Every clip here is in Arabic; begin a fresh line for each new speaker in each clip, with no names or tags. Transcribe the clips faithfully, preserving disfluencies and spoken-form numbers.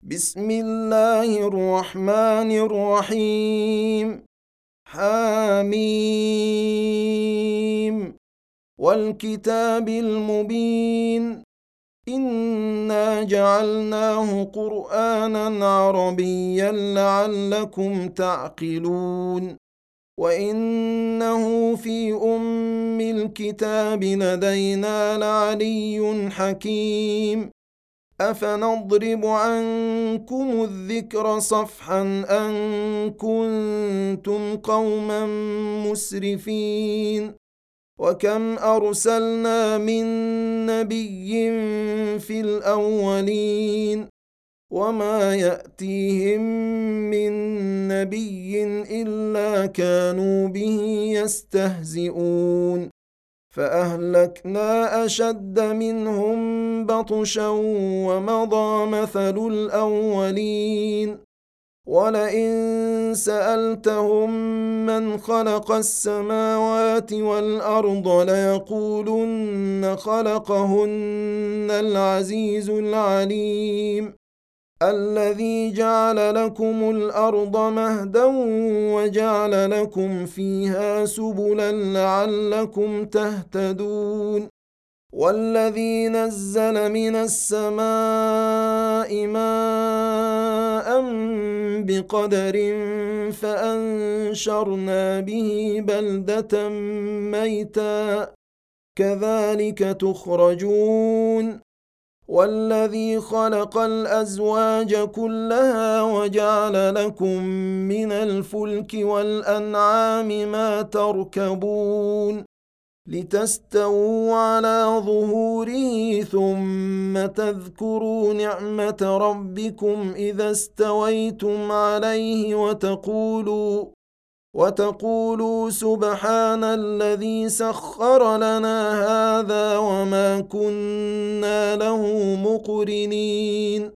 بسم الله الرحمن الرحيم. حميم والكتاب المبين. إنا جعلناه قرآنا عربيا لعلكم تعقلون. وإنه في أم الكتاب لدينا لعلي حكيم. أفنضرب عنكم الذكر صفحا أن كنتم قوما مسرفين. وكم أرسلنا من نبي في الأولين وما يأتيهم من نبي إلا كانوا به يستهزئون. فأهلكنا أشد منهم بطشا ومضى مثل الأولين. ولئن سألتهم من خلق السماوات والأرض ليقولن خلقهن العزيز العليم الذي جعل لكم الأرض مهدا وجعل لكم فيها سبلا لعلكم تهتدون. والذي نزل من السماء ماء بقدر فأنشرنا به بلدة ميتا كذلك تخرجون. والذي خلق الأزواج كلها وجعل لكم من الفلك والأنعام ما تركبون لتستووا على ظهوره ثم تذكروا نعمة ربكم إذا استويتم عليه وتقولوا وتقولوا سبحان الذي سخر لنا هذا وما كنا له مقرنين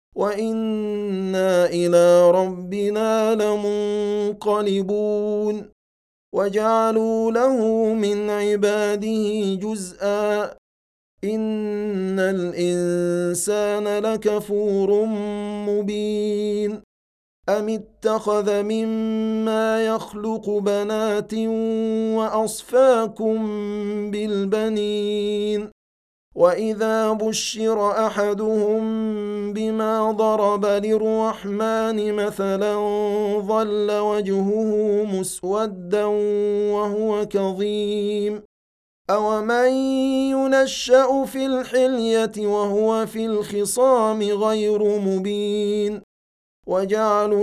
وإنا إلى ربنا لمنقلبون. وجعلوا له من عباده جزءا إن الإنسان لكفور مبين. أم اتخذ مما يخلق بنات وأصفاكم بالبنين وإذا بشر أحدهم بما ضرب للرحمن مثلا ظل وجهه مسودا وهو كظيم. أومن ينشأ في الحلية وهو في الخصام غير مبين. وجعلوا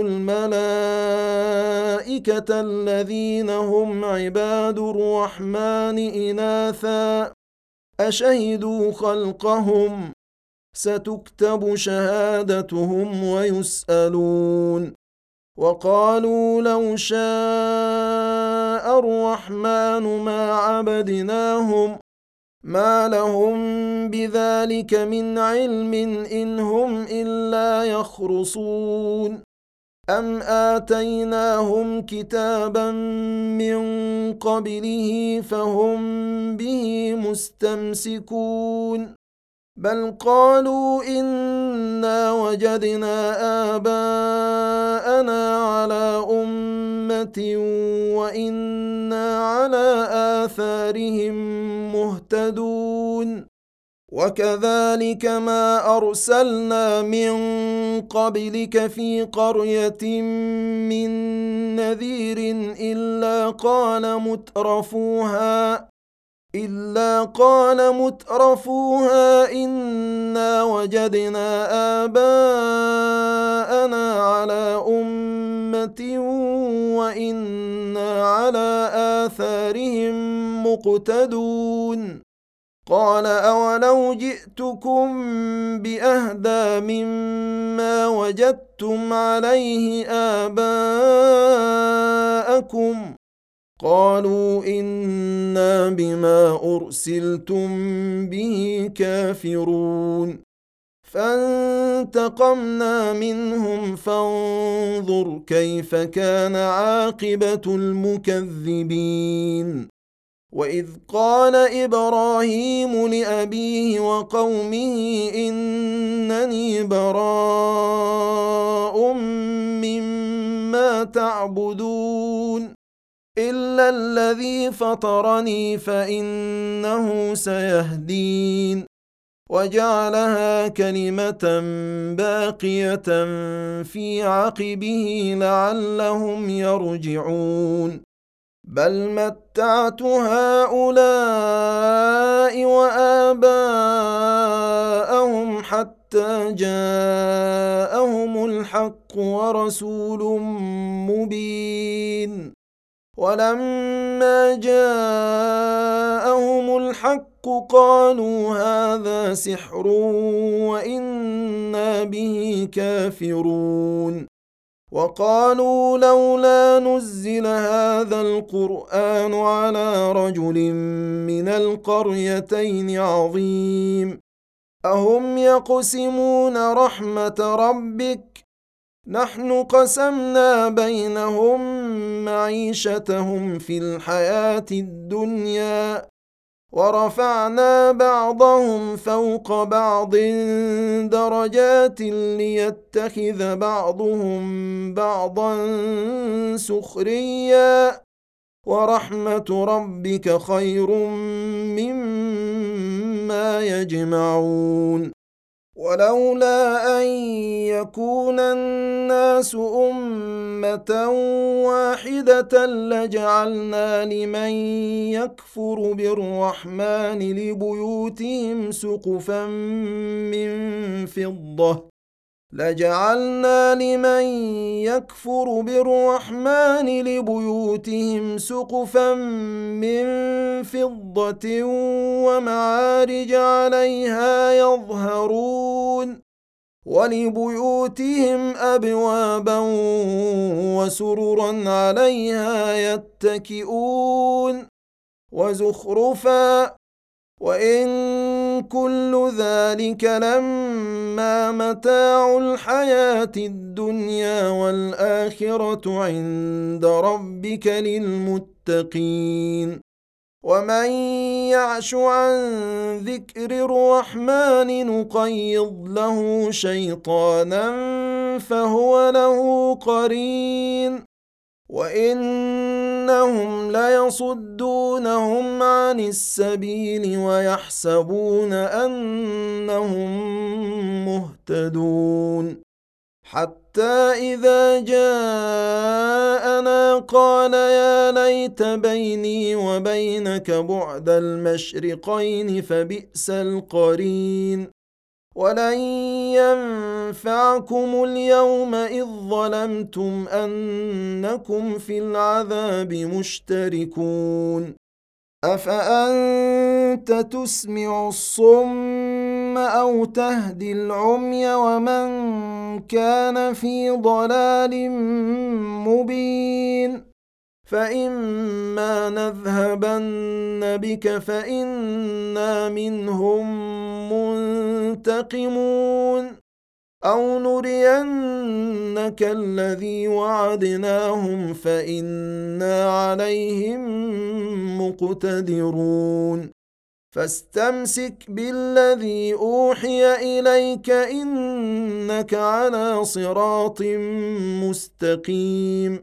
الملائكة الذين هم عباد الرحمن إناثا أشهدوا خلقهم ستكتب شهادتهم ويسألون. وقالوا لو شاء الرحمن ما عبدناهم ما لهم بذلك من علم إن هم إلا يخرصون. أم آتيناهم كتابا من قبله فهم به مستمسكون بل قالوا إنا وجدنا آباءنا على أمة وإنا على آثارهم مهتدون. وكذلك ما أرسلنا من قبلك في قرية من نذير إلا قال مترفوها إلا قال مترفوها إنا وجدنا آباءنا على أمة وإنا على آثارهم مقتدون. قال أولو جئتكم بأهدى مما وجدتم عليه آباءكم قالوا إنا بما أرسلتم به كافرون. فانتقمنا منهم فانظر كيف كان عاقبة المكذبين. وإذ قال إبراهيم لأبيه وقومه إنني براء مما تعبدون إلا الذي فطرني فإنه سيهدين وجعلها كلمة باقية في عقبه لعلهم يرجعون بل متعت هؤلاء وآباءهم حتى جاءهم الحق ورسول مبين ولما جاءهم الحق قالوا هذا سحر وإنا به كافرون وقالوا لولا نزل هذا القرآن على رجل من القريتين عظيم أهم يقسمون رحمة ربك نحن قسمنا بينهم معيشتهم في الحياة الدنيا ورفعنا بعضهم فوق بعض درجات ليتخذ بعضهم بعضا سخريا ورحمة ربك خير مما يجمعون ولولا أن يكون الناس أمة واحدة لجعلنا لمن يكفر بالرحمن لبيوتهم سقفا من فضة لجعلنا لمن يكفر بالرحمن لبيوتهم سقفا من فضة ومعارج عليها يظهرون ولبيوتهم أبوابا وسررا عليها يتكئون وزخرفا وإن كل ذلك لما متاع الحياة الدنيا والآخرة عند ربك للمتقين ومن يعش عن ذكر الرحمن نقيض له شيطانا فهو له قرين وإنهم ليصدونهم عن السبيل ويحسبون أنهم مهتدون حتى إذا جاءنا قال يا ليت بيني وبينك بعد المشرقين فبئس القرين ولن ينفعكم اليوم إذ ظلمتم أنكم في العذاب مشتركون أفأنت تسمع الصم أو تهدي العمي ومن كان في ضلال مبين فإما نذهبن بك فإنا منهم منتقمون أو نرينك الذي وعدناهم فإنا عليهم مقتدرون فاستمسك بالذي أوحي إليك إنك على صراط مستقيم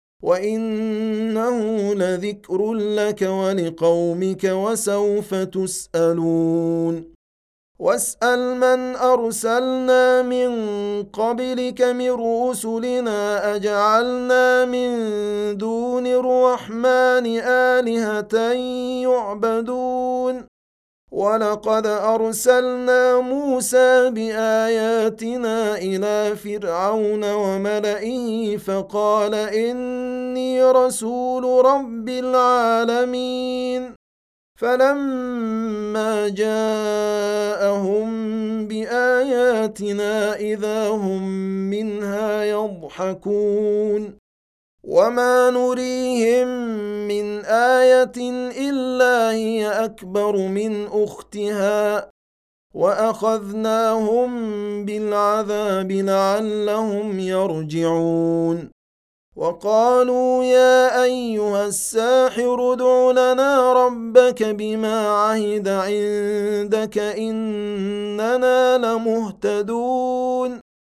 وإنه لذكر لك ولقومك وسوف تسألون واسأل من أرسلنا من قبلك من رسلنا أجعلنا من دون الرحمن آلهة يعبدون ولقد أرسلنا موسى بآياتنا إلى فرعون وملئه فقال إني رسول رب العالمين فلما جاءهم بآياتنا إذا هم منها يضحكون وما نريهم من آية إلا هي أكبر من أختها وأخذناهم بالعذاب لعلهم يرجعون وقالوا يا أيها الساحر ادع لنا ربك بما عهد عندك إننا لمهتدون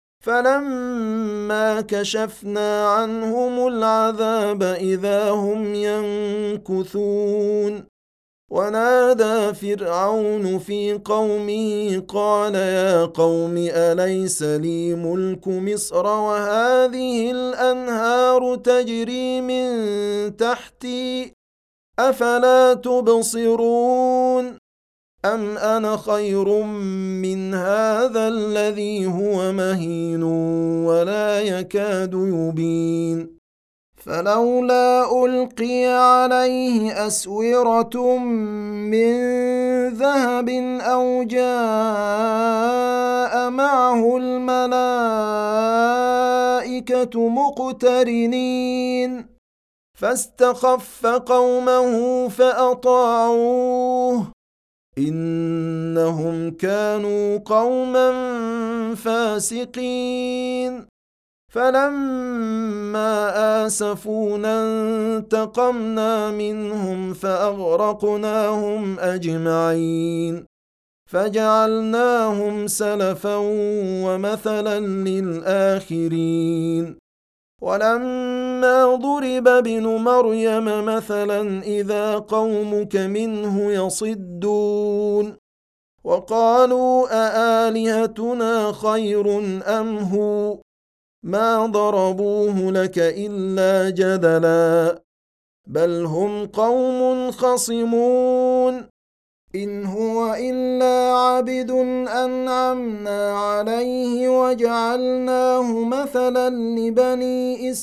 فلما كشفنا عنهم العذاب إذا هم ينكثون ونادى فرعون في قومه قال يا قوم أليس لي ملك مصر وهذه الأنهار تجري من تحتي أفلا تبصرون أم أنا خير من هذا الذي هو مهين ولا يكاد يبين فلولا ألقي عليه أسورة من ذهب أو جاء معه الملائكة مقترنين فاستخف قومه فأطاعوه إنهم كانوا قوما فاسقين فلما آسفونا انتقمنا منهم فأغرقناهم أجمعين فجعلناهم سلفا ومثلا للآخرين ولما ضرب ابن مريم مثلا إذا قومك منه يصدون وقالوا أآلهتنا خير أم هو ما ضربوه لك إلا جدلا بل هم قوم خصمون إن هو إلا عبد أنعمنا عليه وجعلناه مثلا لبني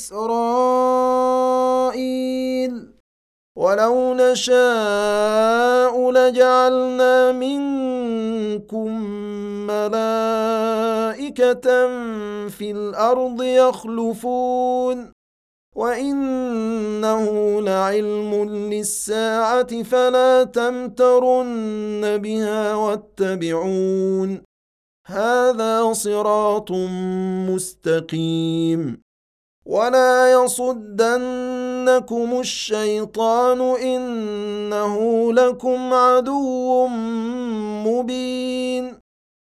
إسرائيل ولو نشاء لجعلنا منكم ملائكة في الأرض يخلفون وإنه لعلم للساعة فلا تمترن بها واتبعون هذا صراط مستقيم ولا يصدنكم الشيطان إنه لكم عدو مبين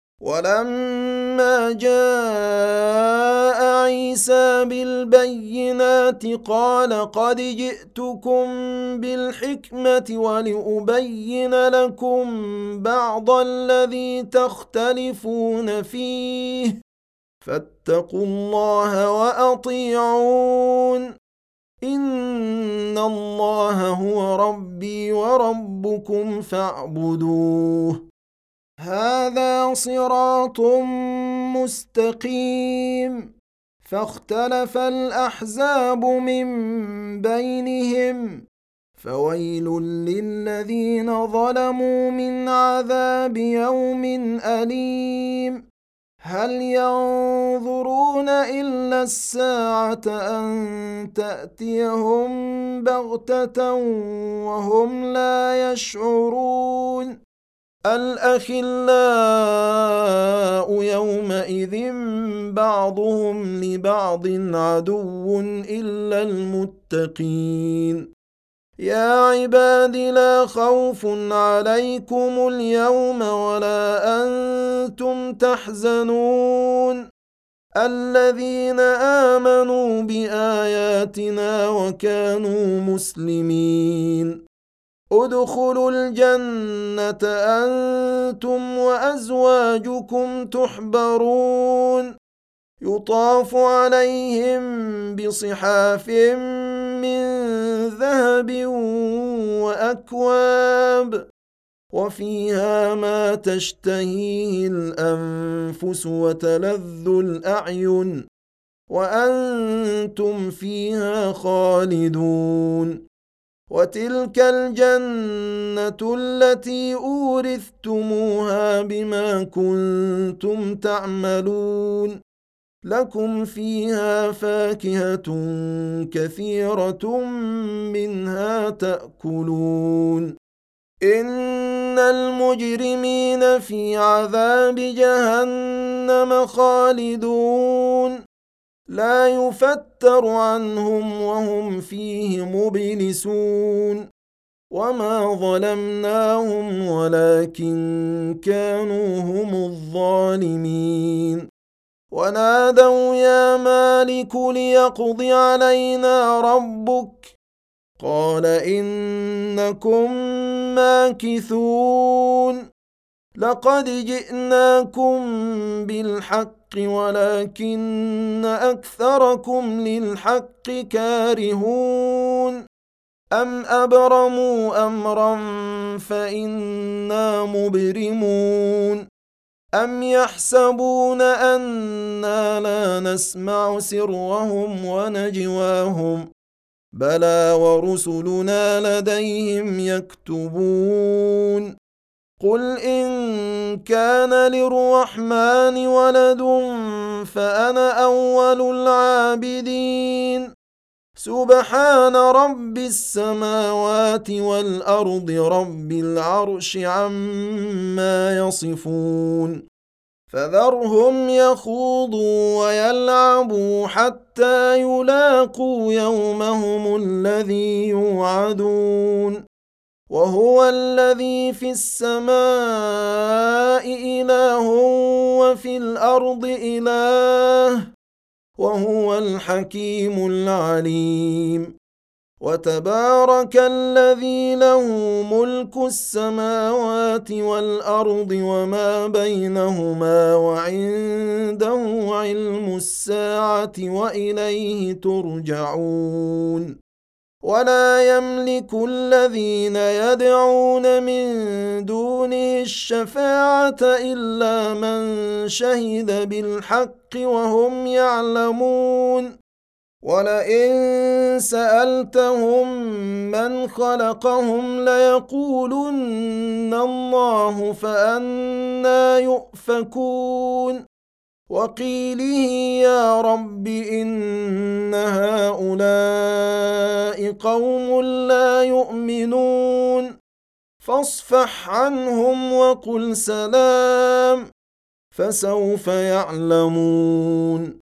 ولما جاء عيسى بالبينات قال قد جئتكم بالحكمة ولأبين لكم بعض الذي تختلفون فيه فاتقوا الله وأطيعون إن الله هو ربي وربكم فاعبدوه هذا صراط مستقيم فاختلف الأحزاب من بينهم فويل للذين ظلموا من عذاب يوم أليم هل ينظرون إلا الساعة أن تأتيهم بغتة وهم لا يشعرون الأخلاء يومئذ بعضهم لبعض عدو إلا المتقين يا عباد لا خوف عليكم اليوم ولا أنتم تحزنون الذين آمنوا بآياتنا وكانوا مسلمين ادخلوا الجنة أنتم وأزواجكم تحبرون يطاف عليهم بصحاف من ذهب وأكواب وفيها ما تشتهيه الأنفس وتلذ الأعين وأنتم فيها خالدون وتلك الجنة التي أورثتموها بما كنتم تعملون لكم فيها فاكهة كثيرة منها تأكلون إن المجرمين في عذاب جهنم خالدون لا يفتر عنهم وهم فيه مبلسون وما ظلمناهم ولكن كانوا هم الظالمين ونادوا يا مالك ليقض علينا ربك قال إنكم ماكثون لقد جئناكم بالحق ولكن أكثركم للحق كارهون أم أبرموا أمرا فإنا مبرمون أم يحسبون أنا لا نسمع سرهم ونجواهم بلى ورسلنا لديهم يكتبون قل إن كان للرحمن ولد فأنا أول العابدين سبحان رب السماوات والأرض رب العرش عما يصفون فذرهم يخوضوا ويلعبوا حتى يلاقوا يومهم الذي يوعدون وهو الذي في السماء إله وفي الأرض إله وهو الحكيم العليم وتبارك الذي له ملك السماوات والأرض وما بينهما وعنده علم الساعة وإليه ترجعون ولا يملك الذين يدعون من دونه الشفاعة إلا من شهد بالحق وهم يعلمون ولئن سألتهم من خلقهم ليقولن الله فأنى يؤفكون وقيله يا رب إن هؤلاء قوم لا يؤمنون فاصفح عنهم وقل سلام فسوف يعلمون